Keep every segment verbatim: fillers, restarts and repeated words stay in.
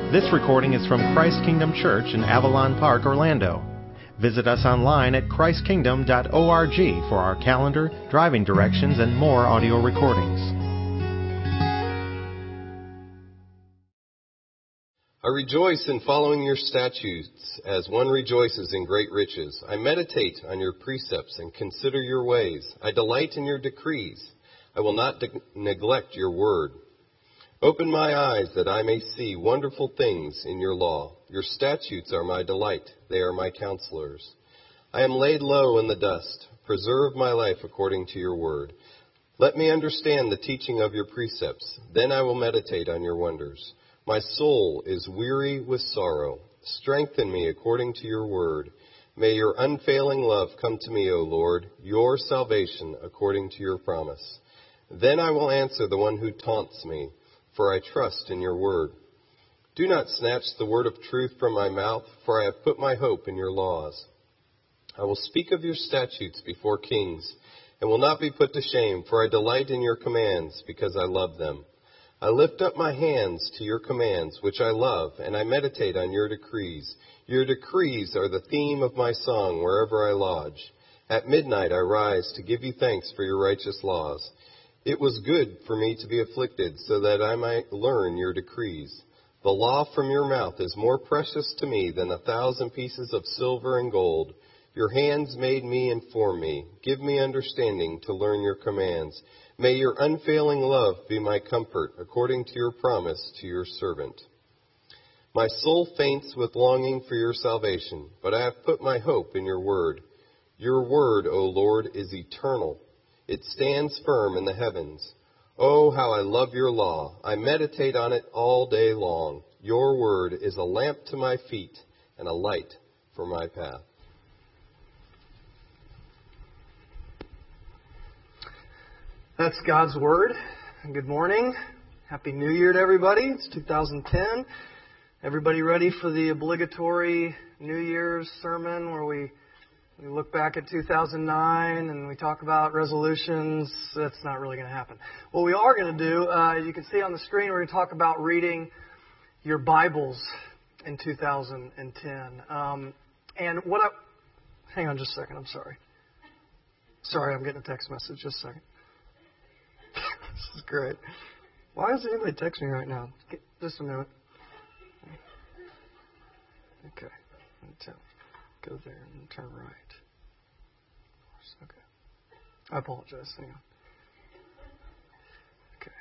This recording is from Christ Kingdom Church in Avalon Park, Orlando. Visit us online at christ kingdom dot org for our calendar, driving directions, and more audio recordings. I rejoice in following your statutes as one rejoices in great riches. I meditate on your precepts and consider your ways. I delight in your decrees. I will not de- neglect your word. Open my eyes that I may see wonderful things in your law. Your statutes are my delight. They are my counselors. I am laid low in the dust. Preserve my life according to your word. Let me understand the teaching of your precepts. Then I will meditate on your wonders. My soul is weary with sorrow. Strengthen me according to your word. May your unfailing love come to me, O Lord, your salvation according to your promise. Then I will answer the one who taunts me, for I trust in your word. Do not snatch the word of truth from my mouth, for I have put my hope in your laws. I will speak of your statutes before kings, and will not be put to shame, for I delight in your commands, because I love them. I lift up my hands to your commands, which I love, and I meditate on your decrees. Your decrees are the theme of my song wherever I lodge. At midnight I rise to give you thanks for your righteous laws. It was good for me to be afflicted, so that I might learn your decrees. The law from your mouth is more precious to me than a thousand pieces of silver and gold. Your hands made me and formed me. Give me understanding to learn your commands. May your unfailing love be my comfort, according to your promise to your servant. My soul faints with longing for your salvation, but I have put my hope in your word. Your word, O Lord, is eternal. It stands firm in the heavens. Oh, how I love your law. I meditate on it all day long. Your word is a lamp to my feet and a light for my path. That's God's Word. Good morning. Happy New Year to everybody. It's two thousand ten. Everybody ready for the obligatory New Year's sermon where we, we look back at two thousand nine and we talk about resolutions? That's not really going to happen. What we are going to do, uh, you can see on the screen, we're going to talk about reading your Bibles in two thousand ten. Um, and what I... Hang on just a second. I'm sorry. Sorry, I'm getting a text message. Just a second. This is great. Why does anybody text me right now? Just a minute. Okay. Go there and turn right. Okay. I apologize. Hang on. Okay.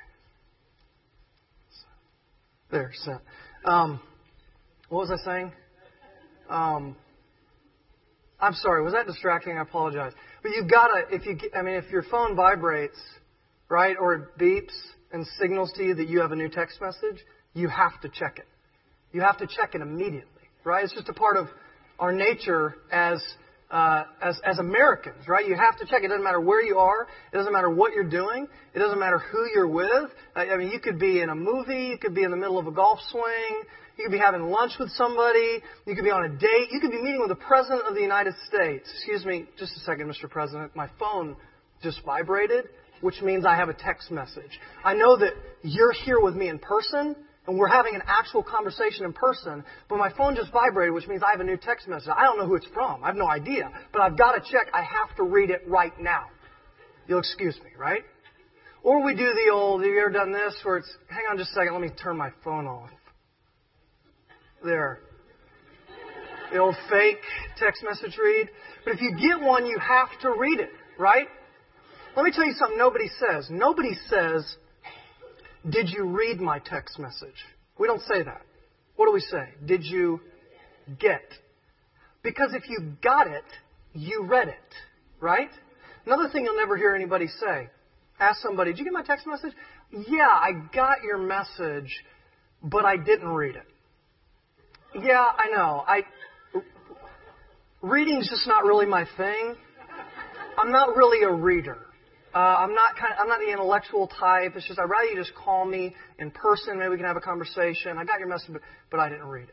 There, sent. Um, what was I saying? Um, I'm sorry. Was that distracting? I apologize. But you've got to, if you, I mean, if your phone vibrates, right, or it beeps and signals to you that you have a new text message, you have to check it. You have to check it immediately, right? It's just a part of our nature as uh, as as Americans, right? You have to check it. It doesn't matter where you are. It doesn't matter what you're doing. It doesn't matter who you're with. I mean, you could be in a movie. You could be in the middle of a golf swing. You could be having lunch with somebody. You could be on a date. You could be meeting with the President of the United States. Excuse me, just a second, Mister President. My phone just vibrated, which means I have a text message. I know that you're here with me in person, and we're having an actual conversation in person, but my phone just vibrated, which means I have a new text message. I don't know who it's from. I have no idea, but I've got to check. I have to read it right now. You'll excuse me, right? Or we do the old, have you ever done this, where it's, hang on just a second, let me turn my phone off. There. The old fake text message read. But if you get one, you have to read it, right? Let me tell you something nobody says. Nobody says, did you read my text message? We don't say that. What do we say? Did you get? Because if you got it, you read it, right? Another thing you'll never hear anybody say. Ask somebody, did you get my text message? Yeah, I got your message, but I didn't read it. Yeah, I know. I reading's just not really my thing. I'm not really a reader. Uh, I'm not kind of, I'm not the intellectual type. It's just I'd rather you just call me in person. Maybe we can have a conversation. I got your message, but, but I didn't read it.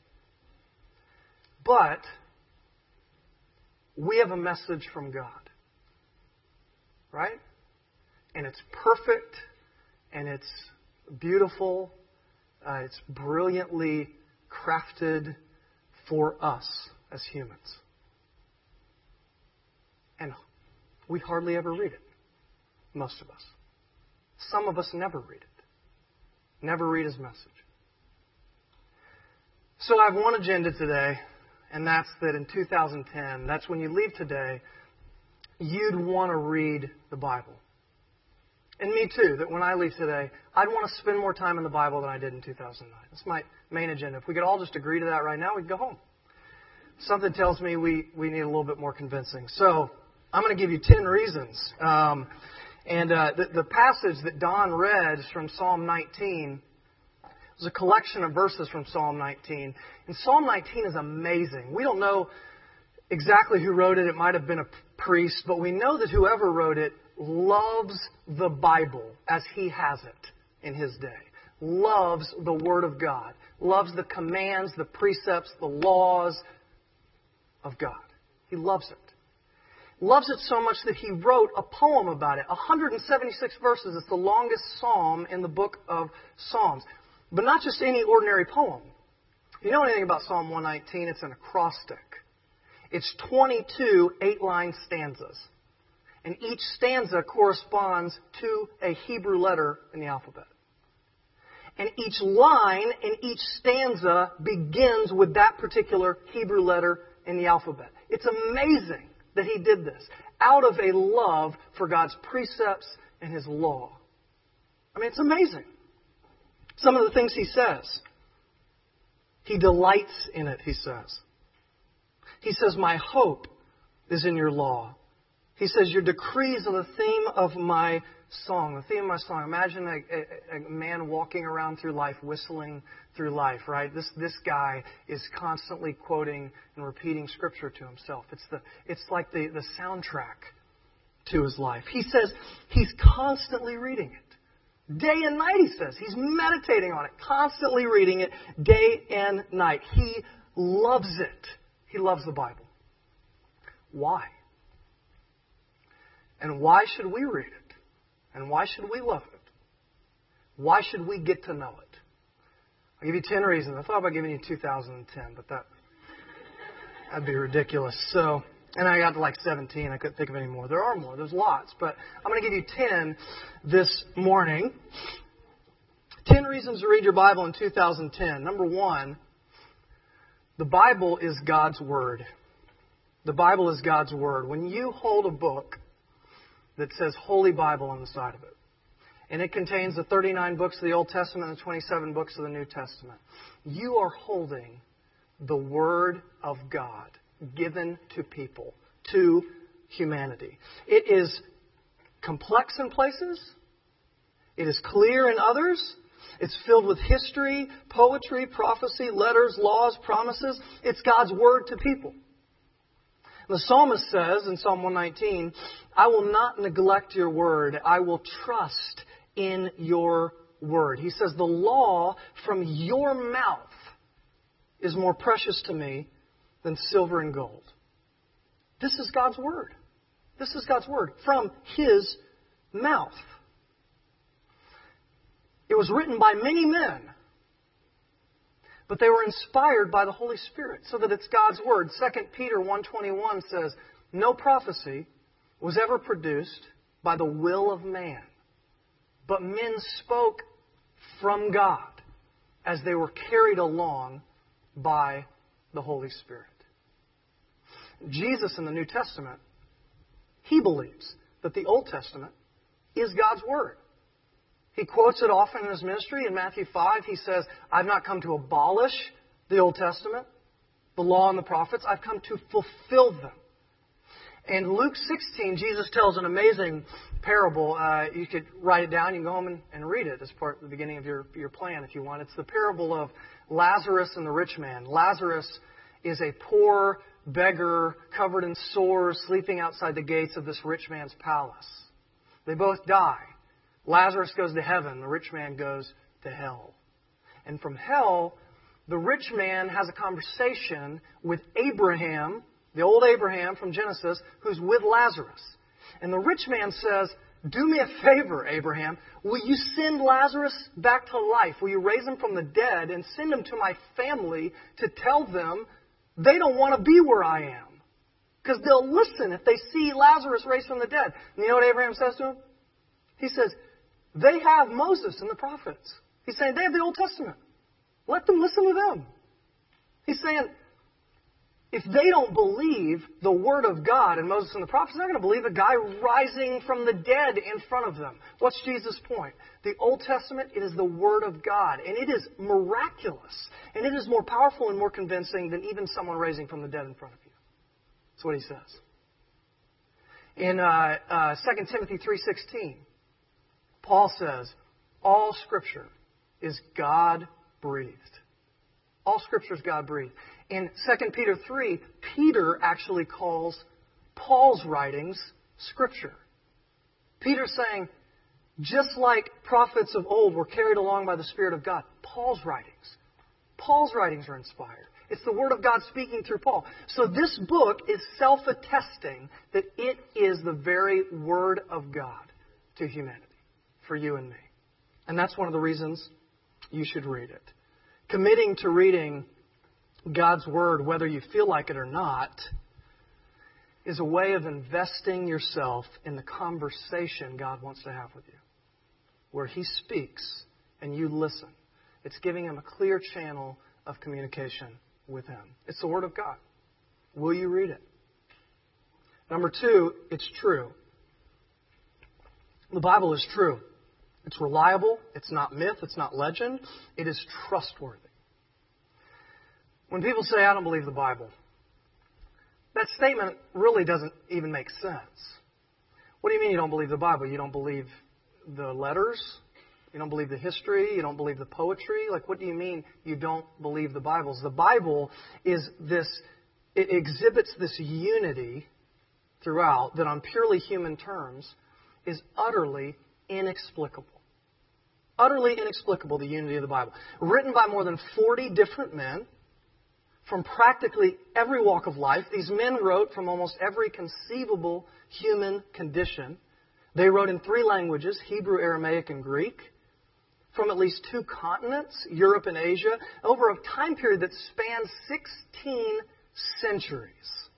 But we have a message from God, right? And it's perfect, and it's beautiful, Uh, it's brilliantly crafted for us as humans. And we hardly ever read it. Most of us. Some of us never read it. Never read His message. So I have one agenda today, and that's that in two thousand ten, that's when you leave today, you'd want to read the Bible. And me too, that when I leave today, I'd want to spend more time in the Bible than I did in two thousand nine. That's my main agenda. If we could all just agree to that right now, we'd go home. Something tells me we, we need a little bit more convincing. So I'm going to give you ten reasons. Um, and uh, the, the passage that Don read is from Psalm nineteen. It was a collection of verses from Psalm nineteen. And Psalm nineteen is amazing. We don't know exactly who wrote it. It might have been a priest, but we know that whoever wrote it loves the Bible as he has it in his day. Loves the Word of God. Loves the commands, the precepts, the laws of God. He loves it. Loves it so much that he wrote a poem about it. one hundred seventy-six verses. It's the longest psalm in the book of Psalms. But not just any ordinary poem. If you know anything about Psalm one nineteen, it's an acrostic. It's twenty-two eight-line stanzas. And each stanza corresponds to a Hebrew letter in the alphabet. And each line in each stanza begins with that particular Hebrew letter in the alphabet. It's amazing that he did this out of a love for God's precepts and His law. I mean, it's amazing. Some of the things he says. He delights in it, he says. He says, my hope is in your law. He says, your decrees are the theme of my song. The theme of my song. Imagine a, a, a man walking around through life, whistling through life, right? This this guy is constantly quoting and repeating Scripture to himself. It's the it's like the, the soundtrack to his life. He says he's constantly reading it. Day and night, he says. He's meditating on it, constantly reading it day and night. He loves it. He loves the Bible. Why? And why should we read it? And why should we love it? Why should we get to know it? I'll give you ten reasons. I thought about giving you two thousand ten, but that, that'd be ridiculous. So, and I got to like seventeen. I couldn't think of any more. There are more. There's lots. But I'm going to give you ten this morning. ten reasons to read your Bible in two thousand ten. Number one, the Bible is God's Word. The Bible is God's Word. When you hold a book that says Holy Bible on the side of it, and it contains the thirty-nine books of the Old Testament and the twenty-seven books of the New Testament, you are holding the Word of God given to people, to humanity. It is complex in places. It is clear in others. It's filled with history, poetry, prophecy, letters, laws, promises. It's God's Word to people. The psalmist says in Psalm one nineteen, I will not neglect your word. I will trust in your word. He says, the law from your mouth is more precious to me than silver and gold. This is God's word. This is God's word from His mouth. It was written by many men, but they were inspired by the Holy Spirit, so that it's God's Word. Second Peter one twenty-one says, no prophecy was ever produced by the will of man, but men spoke from God as they were carried along by the Holy Spirit. Jesus in the New Testament, He believes that the Old Testament is God's Word. He quotes it often in His ministry. In Matthew five, He says, I've not come to abolish the Old Testament, the law and the prophets. I've come to fulfill them. And Luke sixteen, Jesus tells an amazing parable. Uh, you could write it down. You can go home and, and read it as part of the beginning of your, your plan if you want. It's the parable of Lazarus and the rich man. Lazarus is a poor beggar covered in sores sleeping outside the gates of this rich man's palace. They both die. Lazarus goes to heaven. The rich man goes to hell. And from hell, the rich man has a conversation with Abraham, the old Abraham from Genesis, who's with Lazarus. And the rich man says, do me a favor, Abraham. Will you send Lazarus back to life? Will you raise him from the dead and send him to my family to tell them they don't want to be where I am? Because they'll listen if they see Lazarus raised from the dead. And you know what Abraham says to him? He says, they have Moses and the prophets. He's saying, they have the Old Testament. Let them listen to them. He's saying, if they don't believe the Word of God and Moses and the prophets, they're not going to believe a guy rising from the dead in front of them. What's Jesus' point? The Old Testament, it is the Word of God. And it is miraculous. And it is more powerful and more convincing than even someone raising from the dead in front of you. That's what he says. In uh, uh, Second Timothy three sixteen, Paul says, all Scripture is God-breathed. All Scripture is God-breathed. In Second Peter three, Peter actually calls Paul's writings Scripture. Peter's saying, just like prophets of old were carried along by the Spirit of God, Paul's writings, Paul's writings are inspired. It's the Word of God speaking through Paul. So this book is self-attesting that it is the very Word of God to humanity, for you and me. And that's one of the reasons you should read it. Committing to reading God's Word, whether you feel like it or not, is a way of investing yourself in the conversation God wants to have with you, where He speaks and you listen. It's giving Him a clear channel of communication with Him. It's the Word of God. Will you read it? Number two, it's true. The Bible is true. It's reliable. It's not myth. It's not legend. It is trustworthy. When people say, I don't believe the Bible, that statement really doesn't even make sense. What do you mean you don't believe the Bible? You don't believe the letters? You don't believe the history? You don't believe the poetry? Like, what do you mean you don't believe the Bibles? The Bible is this, it exhibits this unity throughout that on purely human terms is utterly inexplicable. Utterly inexplicable, the unity of the Bible. Written by more than forty different men from practically every walk of life. These men wrote from almost every conceivable human condition. They wrote in three languages, Hebrew, Aramaic, and Greek, from at least two continents, Europe and Asia, over a time period that spans sixteen centuries.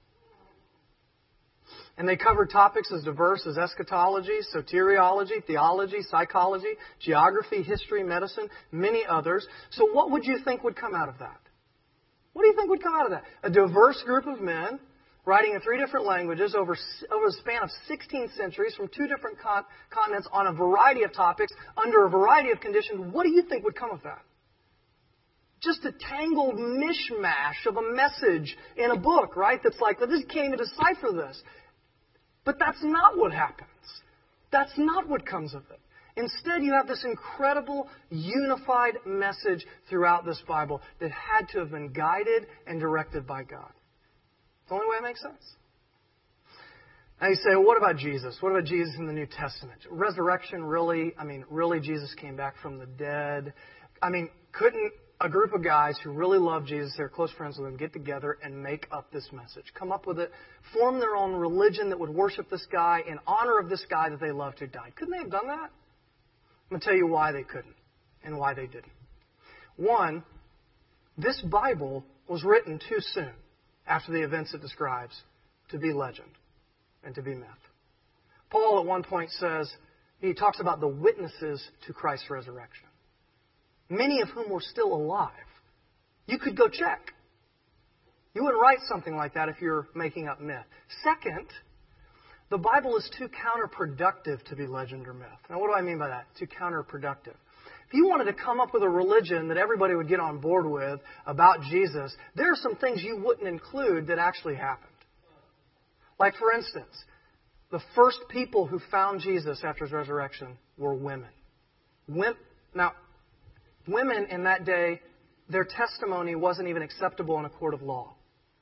And they covered topics as diverse as eschatology, soteriology, theology, psychology, geography, history, medicine, many others. So what would you think would come out of that? What do you think would come out of that? A diverse group of men writing in three different languages over, over a span of sixteen centuries from two different con- continents on a variety of topics under a variety of conditions. What do you think would come of that? Just a tangled mishmash of a message in a book, right? That's like, well, this can't even decipher this. But that's not what happens. That's not what comes of it. Instead, you have this incredible, unified message throughout this Bible that had to have been guided and directed by God. It's the only way it makes sense. Now you say, well, what about Jesus? What about Jesus in the New Testament? Resurrection, really? I mean, really Jesus came back from the dead? I mean, couldn't a group of guys who really love Jesus, they're close friends with him, get together and make up this message? Come up with it, form their own religion that would worship this guy in honor of this guy that they loved who died. Couldn't they have done that? I'm going to tell you why they couldn't and why they didn't. One, this Bible was written too soon after the events it describes to be legend and to be myth. Paul at one point says, he talks about the witnesses to Christ's resurrection, many of whom were still alive. You could go check. You wouldn't write something like that if you're making up myth. Second, the Bible is too counterproductive to be legend or myth. Now, what do I mean by that? Too counterproductive. If you wanted to come up with a religion that everybody would get on board with about Jesus, there are some things you wouldn't include that actually happened. Like, for instance, the first people who found Jesus after His resurrection were women. Now, women in that day, their testimony wasn't even acceptable in a court of law.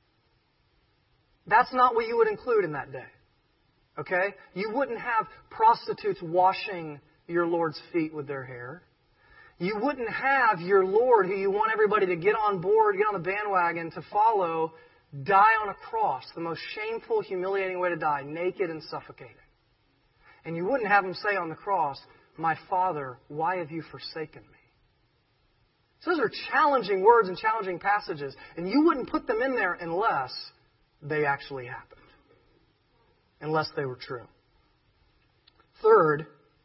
That's not what you would include in that day. Okay? You wouldn't have prostitutes washing your Lord's feet with their hair. You wouldn't have your Lord, who you want everybody to get on board, get on the bandwagon to follow, die on a cross. The most shameful, humiliating way to die, naked and suffocating. And you wouldn't have him say on the cross, "My Father, why have you forsaken me?" So those are challenging words and challenging passages. And you wouldn't put them in there unless they actually happened. Unless they were true. Third,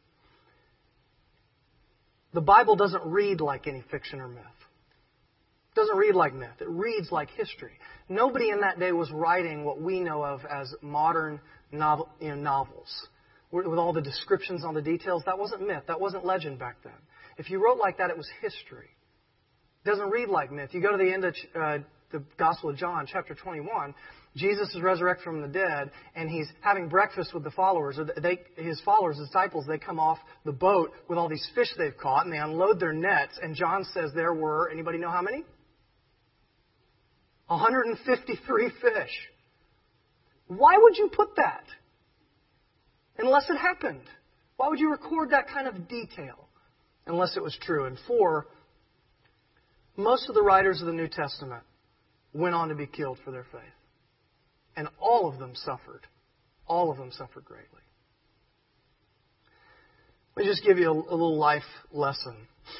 the Bible doesn't read like any fiction or myth. It doesn't read like myth. It reads like history. Nobody in that day was writing what we know of as modern novel, you know, novels. With all the descriptions on the details. That wasn't myth. That wasn't legend back then. If you wrote like that, it was history. It doesn't read like myth. You go to the end of uh, the Gospel of John, chapter twenty-one. Jesus is resurrected from the dead, and he's having breakfast with the followers. Or they, his followers, his disciples, they come off the boat with all these fish they've caught, and they unload their nets. And John says there were, anybody know how many? one hundred fifty-three fish. Why would you put that? Unless it happened. Why would you record that kind of detail? Unless it was true. And four, most of the writers of the New Testament went on to be killed for their faith. And all of them suffered. All of them suffered greatly. Let me just give you a, a little life lesson.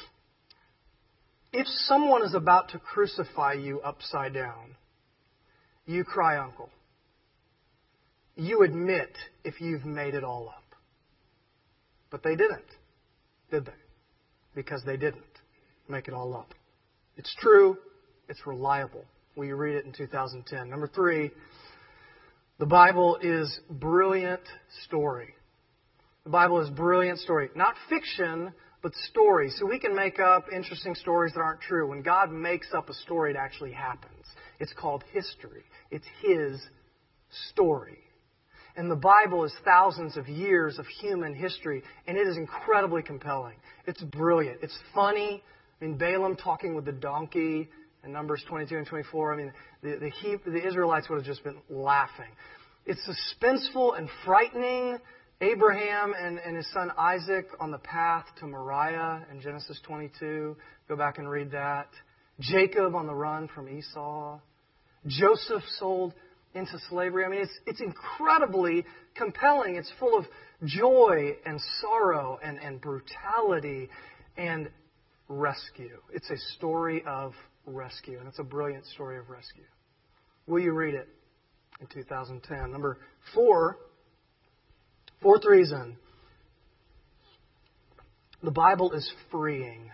If someone is about to crucify you upside down, you cry uncle. You admit if you've made it all up. But they didn't, did they? Because they didn't make it all up. It's true. It's reliable. Will you read it in two thousand ten? Number three, the Bible is brilliant story. The Bible is brilliant story. Not fiction, but story. So we can make up interesting stories that aren't true. When God makes up a story, it actually happens. It's called history. It's His story. And the Bible is thousands of years of human history, and it is incredibly compelling. It's brilliant. It's funny. I mean, Balaam talking with the donkey in Numbers twenty-two and twenty-four. I mean, the, the, he, the Israelites would have just been laughing. It's suspenseful and frightening. Abraham and, and his son Isaac on the path to Moriah in Genesis twenty-two. Go back and read that. Jacob on the run from Esau. Joseph sold into slavery. I mean, it's it's incredibly compelling. It's full of joy and sorrow and, and brutality and rescue. It's a story of rescue, and it's a brilliant story of rescue. Will you read it in two thousand ten? Number four, fourth reason, the Bible is freeing.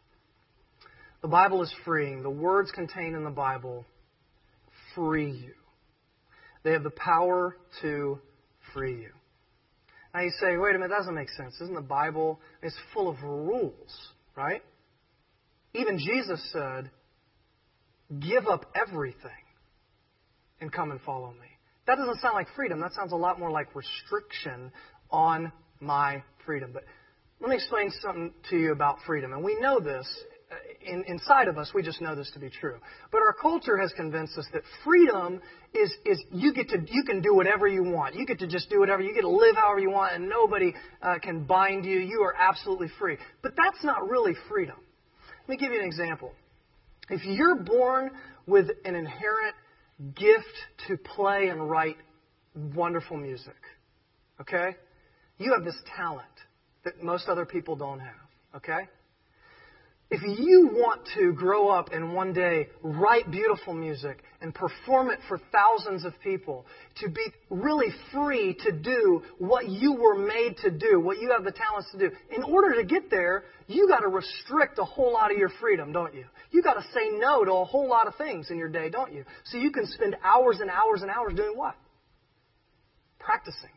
The Bible is freeing. The words contained in the Bible free you. They have the power to free you. Now you say, wait a minute, that doesn't make sense. Isn't the Bible, it's full of rules, right? Even Jesus said, give up everything and come and follow me. That doesn't sound like freedom. That sounds a lot more like restriction on my freedom. But let me explain something to you about freedom. And we know this. In, inside of us, we just know this to be true. But our culture has convinced us that freedom is, is you get to you can do whatever you want. You get to just do whatever. You get to live however you want, and nobody uh, can bind you. You are absolutely free. But that's not really freedom. Let me give you an example. If you're born with an inherent gift to play and write wonderful music, okay? You have this talent that most other people don't have, okay? If you want to grow up and one day write beautiful music and perform it for thousands of people, to be really free to do what you were made to do, what you have the talents to do, in order to get there, you got to restrict a whole lot of your freedom, don't you? You got to say no to a whole lot of things in your day, don't you? So you can spend hours and hours and hours doing what? Practicing.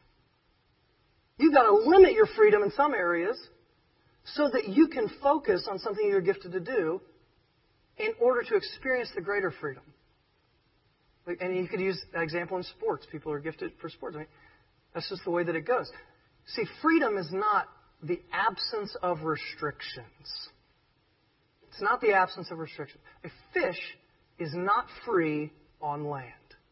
You got to limit your freedom in some areas, so that you can focus on something you're gifted to do in order to experience the greater freedom. And you could use that example in sports. People are gifted for sports. I mean, that's just the way that it goes. See, freedom is not the absence of restrictions. It's not the absence of restrictions. A fish is not free on land.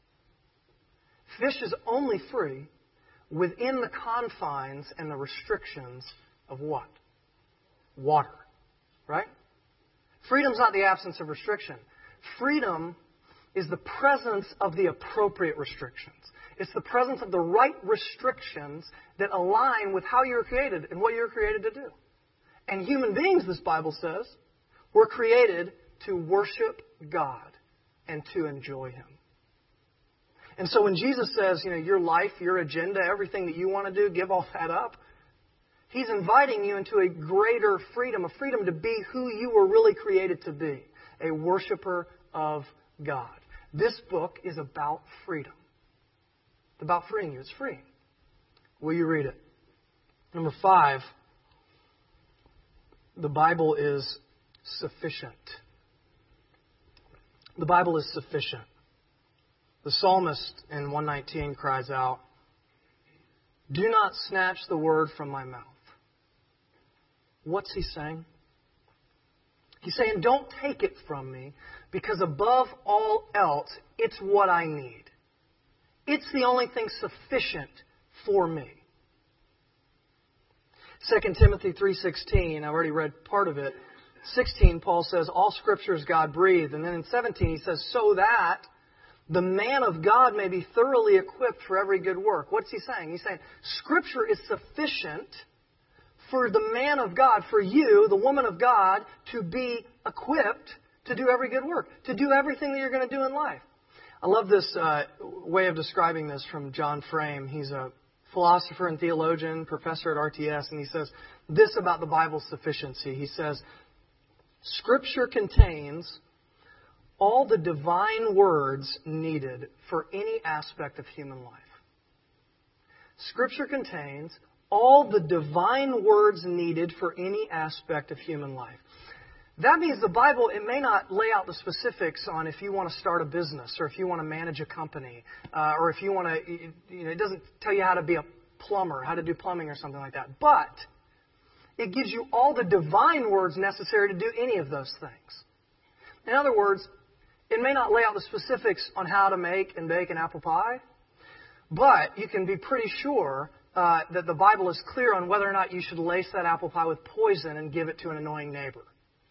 Fish is only free within the confines and the restrictions of what? Water, right? Freedom's not the absence of restriction. Freedom is the presence of the appropriate restrictions. It's the presence of the right restrictions that align with how you were created and what you were created to do. And human beings, this Bible says, were created to worship God and to enjoy Him. And so when Jesus says, you know, your life, your agenda, everything that you want to do, give all that up, He's inviting you into a greater freedom, a freedom to be who you were really created to be, a worshiper of God. This book is about freedom. It's about freeing you. It's free. Will you read it? Number five, the Bible is sufficient. The Bible is sufficient. The psalmist in one nineteen cries out, "Do not snatch the word from my mouth." What's he saying? He's saying, don't take it from me, because above all else, it's what I need. It's the only thing sufficient for me. Second Timothy three sixteen, I've already read part of it. sixteen, Paul says, all Scripture is God-breathed. And then in seventeen, he says, so that the man of God may be thoroughly equipped for every good work. What's he saying? He's saying, Scripture is sufficient for the man of God, for you, the woman of God, to be equipped to do every good work, to do everything that you're going to do in life. I love this uh, way of describing this from John Frame. He's a philosopher and theologian, professor at R T S, and he says this about the Bible's sufficiency. He says, Scripture contains all the divine words needed for any aspect of human life. Scripture contains all the divine words needed for any aspect of human life. That means the Bible, it may not lay out the specifics on if you want to start a business or if you want to manage a company uh, or if you want to, you know, it doesn't tell you how to be a plumber, how to do plumbing or something like that. But it gives you all the divine words necessary to do any of those things. In other words, it may not lay out the specifics on how to make and bake an apple pie, but you can be pretty sure uh, that the Bible is clear on whether or not you should lace that apple pie with poison and give it to an annoying neighbor.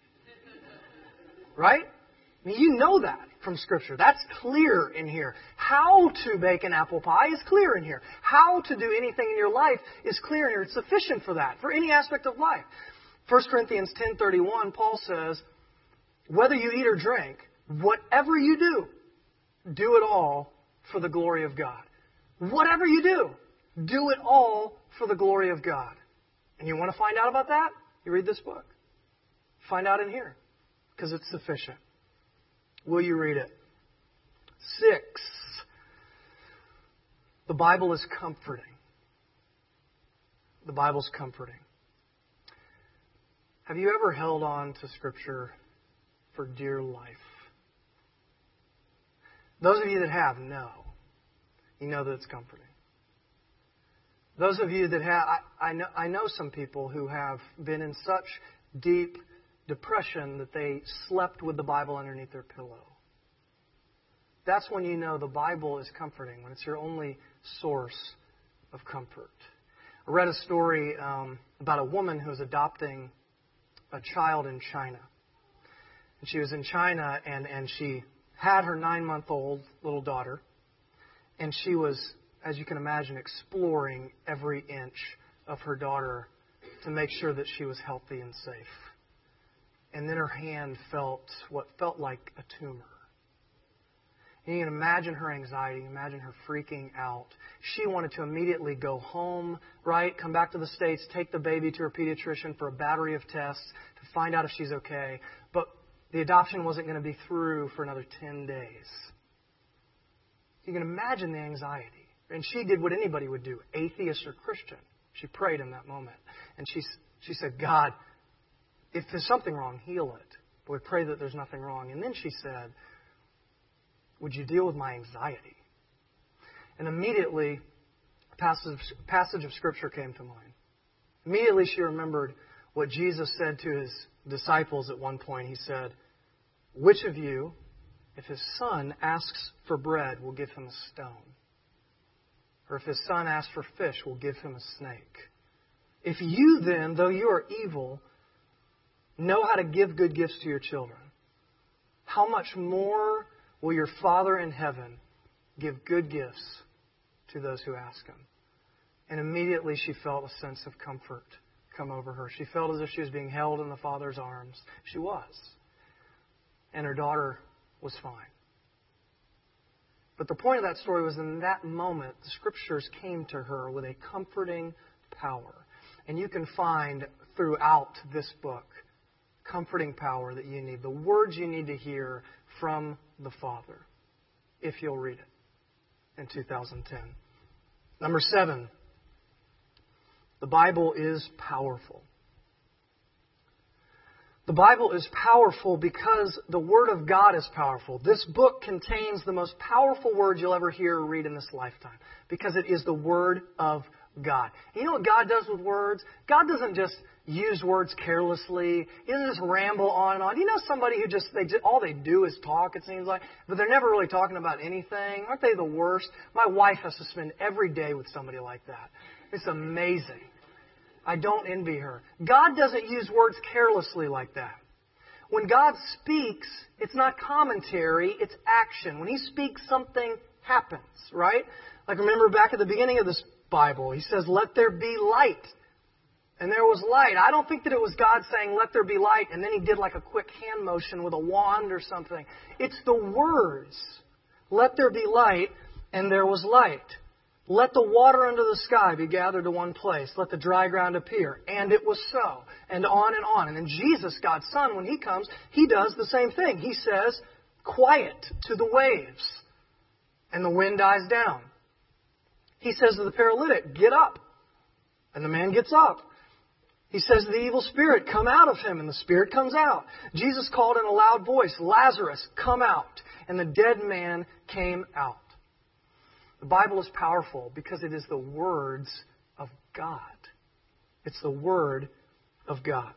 Right? I mean, you know that from Scripture. That's clear in here. How to bake an apple pie is clear in here. How to do anything in your life is clear in here. It's sufficient for that, for any aspect of life. First Corinthians ten thirty-one, Paul says, whether you eat or drink, whatever you do, do it all for the glory of God. Whatever you do, do it all for the glory of God. And you want to find out about that? You read this book. Find out in here. Because it's sufficient. Will you read it? Six, the Bible is comforting. The Bible's comforting. Have you ever held on to Scripture for dear life? Those of you that have, know. You know that it's comforting. Those of you that have, I, I know, I know some people who have been in such deep depression that they slept with the Bible underneath their pillow. That's when you know the Bible is comforting, when it's your only source of comfort. I read a story um, about a woman who was adopting a child in China. And she was in China and, and she had her nine-month-old little daughter. And she was, as you can imagine, exploring every inch of her daughter to make sure that she was healthy and safe. And then her hand felt what felt like a tumor. And you can imagine her anxiety, imagine her freaking out. She wanted to immediately go home, right? Come back to the States, take the baby to her pediatrician for a battery of tests to find out if she's okay. But the adoption wasn't going to be through for another ten days. You can imagine the anxiety. And she did what anybody would do, atheist or Christian. She prayed in that moment. And she, she said, God, if there's something wrong, heal it. But we pray that there's nothing wrong. And then she said, would you deal with my anxiety? And immediately, a passage, passage of Scripture came to mind. Immediately she remembered what Jesus said to His disciples at one point. He said, which of you, if his son asks for bread, will give him a stone? Or if his son asks for fish, will give him a snake? If you then, though you are evil, know how to give good gifts to your children, how much more will your Father in heaven give good gifts to those who ask Him. And immediately she felt a sense of comfort come over her. She felt as if she was being held in the Father's arms. She was. And her daughter was fine. But the point of that story was in that moment, the Scriptures came to her with a comforting power. And you can find throughout this book comforting power that you need, the words you need to hear from the Father, if you'll read it in two thousand ten. Number seven, the Bible is powerful. The Bible is powerful because the Word of God is powerful. This book contains the most powerful words you'll ever hear or read in this lifetime because it is the Word of God. And you know what God does with words? God doesn't just use words carelessly. He doesn't just ramble on and on. You know somebody who just, they just, all they do is talk, it seems like, but they're never really talking about anything? Aren't they the worst? My wife has to spend every day with somebody like that. It's amazing. I don't envy her. God doesn't use words carelessly like that. When God speaks, it's not commentary, it's action. When He speaks, something happens, right? Like remember back at the beginning of this Bible, He says, let there be light. And there was light. I don't think that it was God saying, let there be light, and then He did like a quick hand motion with a wand or something. It's the words. Let there be light, and there was light. Let the water under the sky be gathered to one place. Let the dry ground appear. And it was so. And on and on. And then Jesus, God's Son, when He comes, He does the same thing. He says, quiet to the waves. And the wind dies down. He says to the paralytic, get up. And the man gets up. He says to the evil spirit, come out of him. And the spirit comes out. Jesus called in a loud voice, Lazarus, come out. And the dead man came out. The Bible is powerful because it is the words of God. It's the Word of God.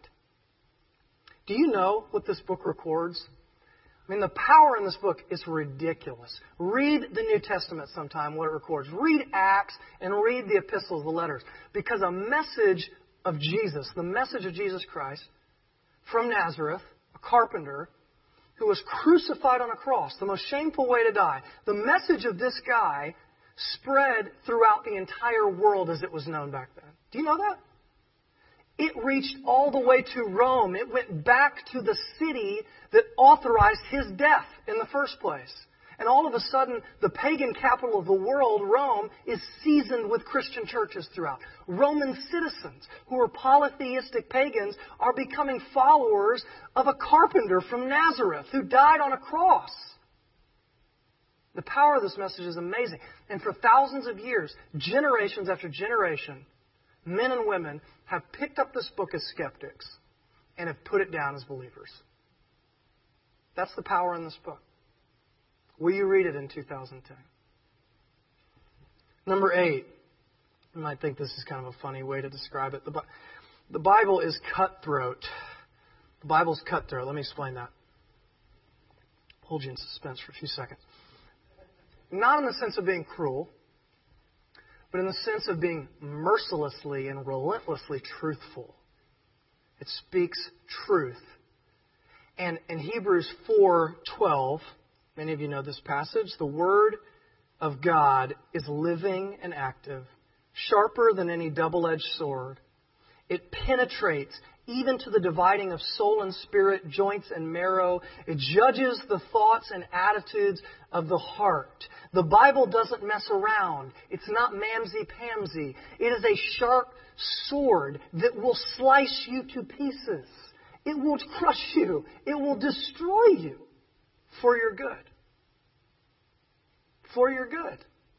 Do you know what this book records? I mean, the power in this book is ridiculous. Read the New Testament sometime, what it records. Read Acts and read the epistles, the letters. Because a message of Jesus, the message of Jesus Christ from Nazareth, a carpenter, who was crucified on a cross, the most shameful way to die. The message of this guy spread throughout the entire world as it was known back then. Do you know that? It reached all the way to Rome. It went back to the city that authorized His death in the first place. And all of a sudden, the pagan capital of the world, Rome, is seasoned with Christian churches throughout. Roman citizens who are polytheistic pagans are becoming followers of a carpenter from Nazareth who died on a cross. The power of this message is amazing. And for thousands of years, generations after generation, men and women have picked up this book as skeptics and have put it down as believers. That's the power in this book. Will you read it in two thousand ten? Number eight. You might think this is kind of a funny way to describe it. The, the Bible is cutthroat. The Bible is cutthroat. Let me explain that. Hold you in suspense for a few seconds. Not in the sense of being cruel, but in the sense of being mercilessly and relentlessly truthful. It speaks truth. And in Hebrews four twelve, many of you know this passage, the Word of God is living and active, sharper than any double-edged sword. It penetrates even to the dividing of soul and spirit, joints and marrow. It judges the thoughts and attitudes of the heart. The Bible doesn't mess around. It's not mamsy-pamsy. It is a sharp sword that will slice you to pieces. It will crush you. It will destroy you for your good. For your good.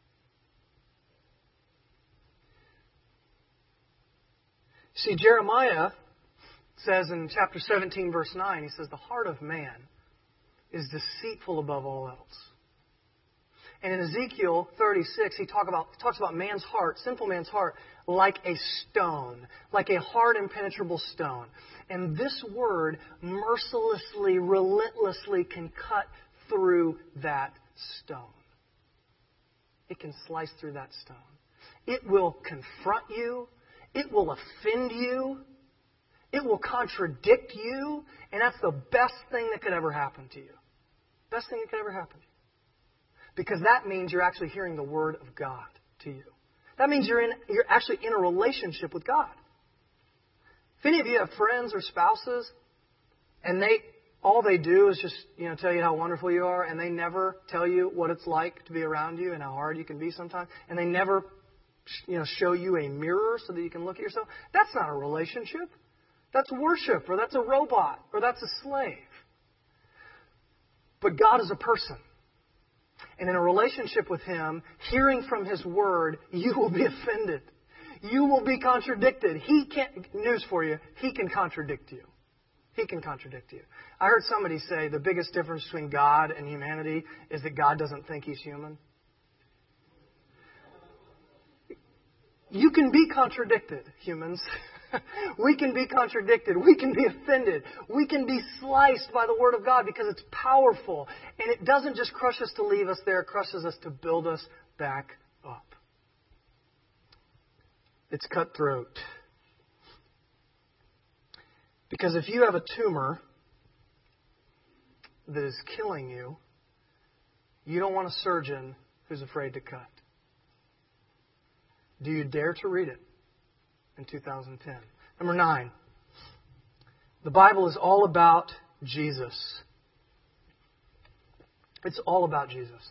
See, Jeremiah says in chapter seventeen, verse nine, he says, the heart of man is deceitful above all else. And in Ezekiel thirty-six, he talk about, talks about man's heart, sinful man's heart, like a stone, like a hard, impenetrable stone. And this word mercilessly, relentlessly can cut through that stone. It can slice through that stone. It will confront you. It will offend you. It will contradict you. And that's the best thing that could ever happen to you. Best thing that could ever happen to you. because that means you're actually hearing the Word of God to you. That means you're in, you're actually in a relationship with God. If any of you have friends or spouses, and they all they do is just, you know, tell you how wonderful you are, and they never tell you what it's like to be around you and how hard you can be sometimes, and they never, you know, show you a mirror so that you can look at yourself, that's not a relationship. That's worship, or that's a robot, or that's a slave. But God is a person. And in a relationship with Him, hearing from His Word, you will be offended. You will be contradicted. He can't, news for you, He can contradict you. He can contradict you. I heard somebody say the biggest difference between God and humanity is that God doesn't think He's human. You can be contradicted, humans. We can be contradicted. We can be offended. We can be sliced by the Word of God because it's powerful. And it doesn't just crush us to leave us there. It crushes us to build us back up. It's cutthroat. Because if you have a tumor that is killing you, you don't want a surgeon who's afraid to cut. Do you dare to read it in two thousand ten? Number nine, the Bible is all about Jesus. It's all about Jesus.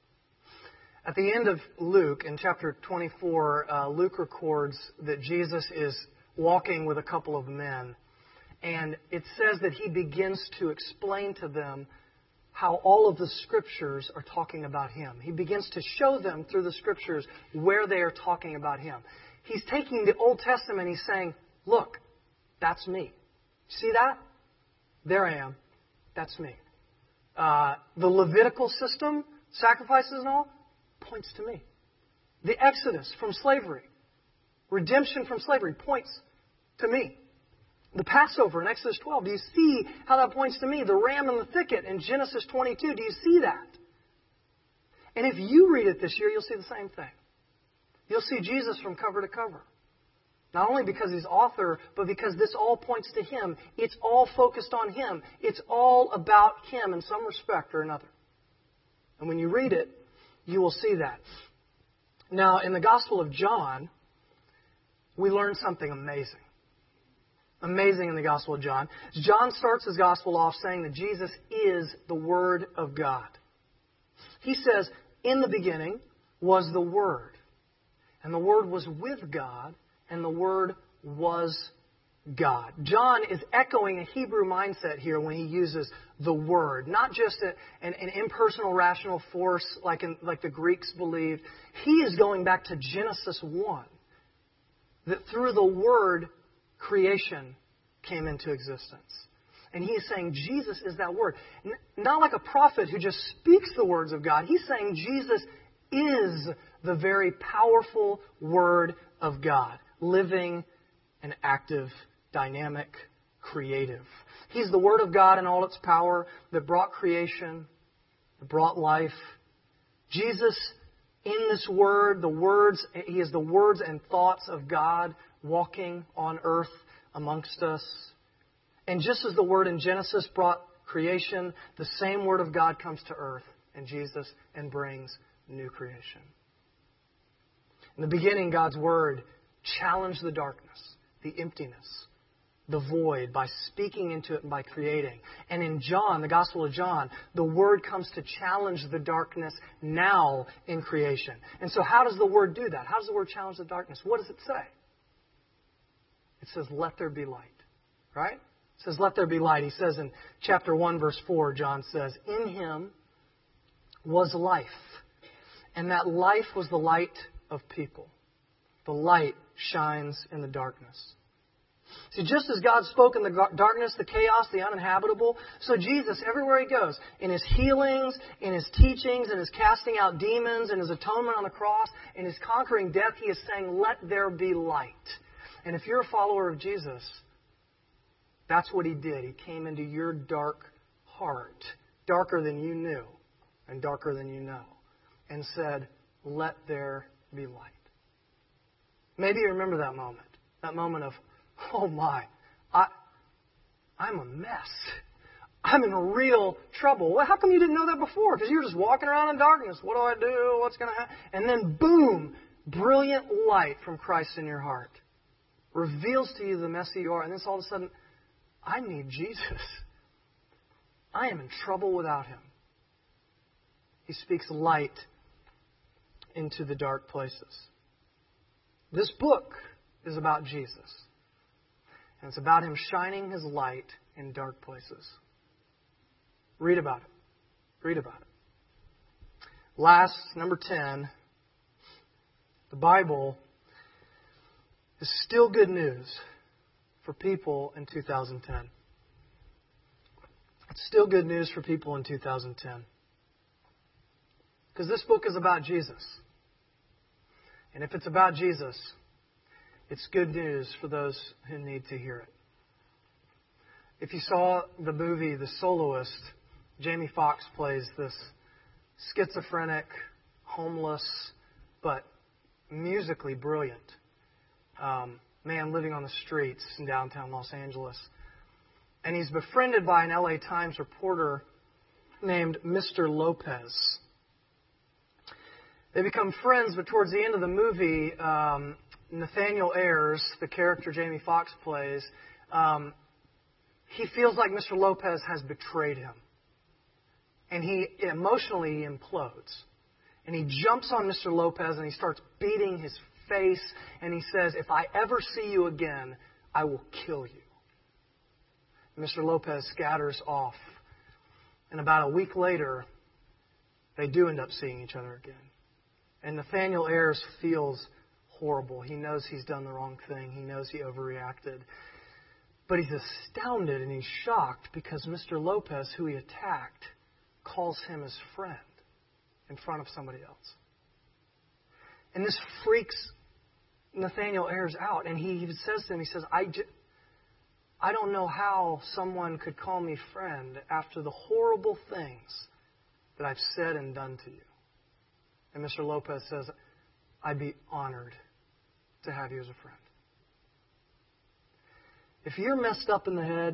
At the end of Luke, in chapter twenty-four, uh, Luke records that Jesus is walking with a couple of men. And it says that He begins to explain to them how all of the Scriptures are talking about Him. He begins to show them through the Scriptures where they are talking about Him. He's taking the Old Testament, He's saying, look, that's me. See that? There I am. That's me. Uh, the Levitical system, sacrifices and all, points to me. The Exodus from slavery, redemption from slavery, points to me. The Passover in Exodus twelve, do you see how that points to me? The ram in the thicket in Genesis twenty-two, do you see that? And if you read it this year, you'll see the same thing. You'll see Jesus from cover to cover. Not only because He's author, but because this all points to Him. It's all focused on Him. It's all about Him in some respect or another. And when you read it, you will see that. Now, in the Gospel of John, we learn something amazing. Amazing in the Gospel of John. John starts his Gospel off saying that Jesus is the Word of God. He says, in the beginning was the Word. And the Word was with God, and the Word was God. John is echoing a Hebrew mindset here when he uses the Word. Not just a, an, an impersonal rational force like, in, like the Greeks believed. He is going back to Genesis one. That through the Word, creation came into existence. And he is saying Jesus is that Word. Not like a prophet who just speaks the words of God. He's saying Jesus is the very powerful Word of God. Living and active, dynamic, creative. He's the Word of God in all its power that brought creation, that brought life. Jesus, in this Word, the words, He is the words and thoughts of God walking on earth amongst us. And just as the Word in Genesis brought creation, the same Word of God comes to earth in Jesus and brings new creation. In the beginning, God's Word challenged the darkness, the emptiness, the void by speaking into it and by creating. And in John, the Gospel of John, the Word comes to challenge the darkness now in creation. And so how does the Word do that? How does the Word challenge the darkness? What does it say? It says, let there be light. Right? It says, let there be light. He says in chapter one, verse four, John says, in Him was life. And that life was the light of people. The light shines in the darkness. See, just as God spoke in the darkness, the chaos, the uninhabitable, so Jesus, everywhere He goes, in His healings, in His teachings, in His casting out demons, in His atonement on the cross, in His conquering death, He is saying, let there be light. And if you're a follower of Jesus, that's what He did. He came into your dark heart, darker than you knew and darker than you know, and said, let there be light. Maybe you remember that moment, that moment of, oh my, I, I'm a mess. I'm in real trouble. Well, how come you didn't know that before? Because you were just walking around in darkness. What do I do? What's going to happen? And then, boom, brilliant light from Christ in your heart reveals to you the mess that you are. And then all of a sudden, I need Jesus. I am in trouble without Him. He speaks light into the dark places. This book is about Jesus. And it's about Him shining His light in dark places. Read about it. Read about it. Last, number ten, the Bible is still good news for people in two thousand ten. It's still good news for people in two thousand ten. Because this book is about Jesus. And if it's about Jesus, it's good news for those who need to hear it. If you saw the movie The Soloist, Jamie Foxx plays this schizophrenic, homeless, but musically brilliant um, man living on the streets in downtown Los Angeles. And he's befriended by an L A Times reporter named Mister Lopez. They become friends, but towards the end of the movie, um, Nathaniel Ayers, the character Jamie Foxx plays, um, he feels like Mister Lopez has betrayed him. And he emotionally implodes. And he jumps on Mister Lopez and he starts beating his face. And he says, if I ever see you again, I will kill you. Mister Lopez scatters off. And about a week later, they do end up seeing each other again. And Nathaniel Ayers feels horrible. He knows he's done the wrong thing. He knows he overreacted. But he's astounded and he's shocked because Mister Lopez, who he attacked, calls him his friend in front of somebody else. And this freaks Nathaniel Ayers out. And he even says to him, he says, I, j- I don't know how someone could call me friend after the horrible things that I've said and done to you. And Mister Lopez says, I'd be honored to have you as a friend. If you're messed up in the head,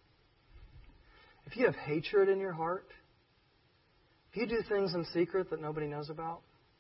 if you have hatred in your heart, if you do things in secret that nobody knows about,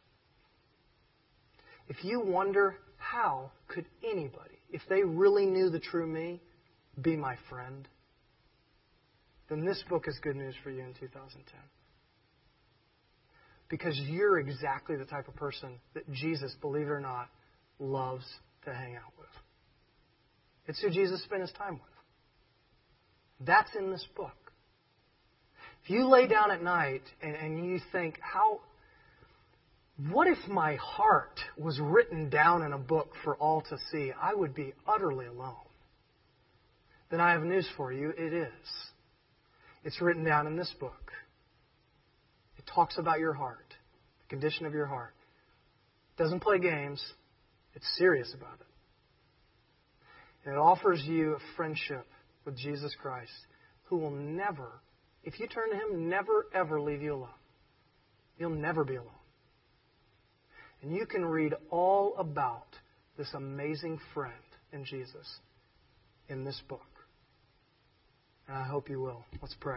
if you wonder how could anybody, if they really knew the true me, be my friend, then this book is good news for you in two thousand ten. Because you're exactly the type of person that Jesus, believe it or not, loves to hang out with. It's who Jesus spent His time with. That's in this book. If you lay down at night and, and you think, how, what if my heart was written down in a book for all to see? I would be utterly alone. Then I have news for you. It is. It's written down in this book. It talks about your heart, the condition of your heart. It doesn't play games. It's serious about it. And it offers you a friendship with Jesus Christ, who will never, if you turn to Him, never ever leave you alone. You'll never be alone. And you can read all about this amazing friend in Jesus in this book. And I hope you will. Let's pray.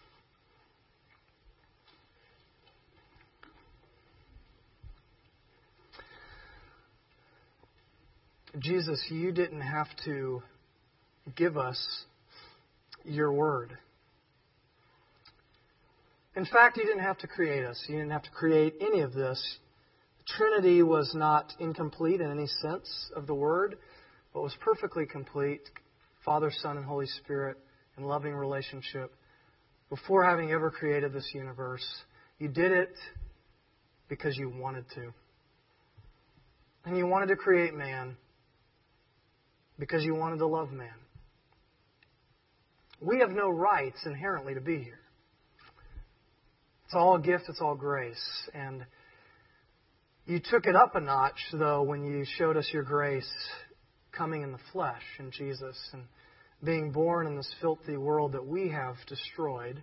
Jesus, you didn't have to give us your word. In fact, you didn't have to create us. You didn't have to create any of this. The Trinity was not incomplete in any sense of the word, but was perfectly complete. Father, Son, and Holy Spirit in loving relationship before having ever created this universe. You did it because you wanted to. And you wanted to create man because you wanted to love man. We have no rights inherently to be here. It's all a gift, it's all grace. And you took it up a notch, though, when you showed us your grace coming in the flesh in Jesus and being born in this filthy world that we have destroyed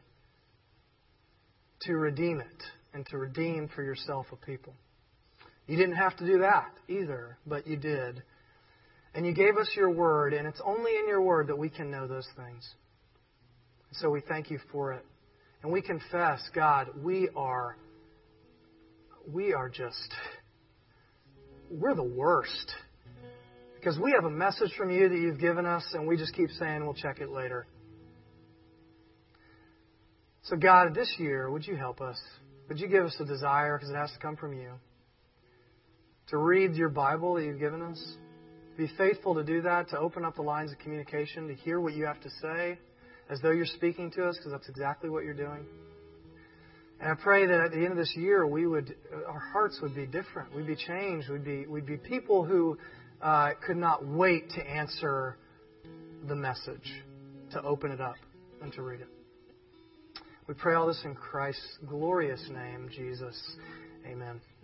to redeem it and to redeem for yourself a people. You didn't have to do that either, but you did. And you gave us your word, and it's only in your word that we can know those things. So we thank you for it. And we confess, God, we are, we are just, we're the worst. Because we have a message from you that you've given us, and we just keep saying we'll check it later. So God, this year, would you help us? Would you give us a desire, because it has to come from you, to read your Bible that you've given us? To be faithful to do that, to open up the lines of communication, to hear what you have to say, as though you're speaking to us, because that's exactly what you're doing. And I pray that at the end of this year, we would, our hearts would be different. We'd be changed. We'd be, we'd be people who uh, could not wait to answer the message, to open it up and to read it. We pray all this in Christ's glorious name, Jesus. Amen.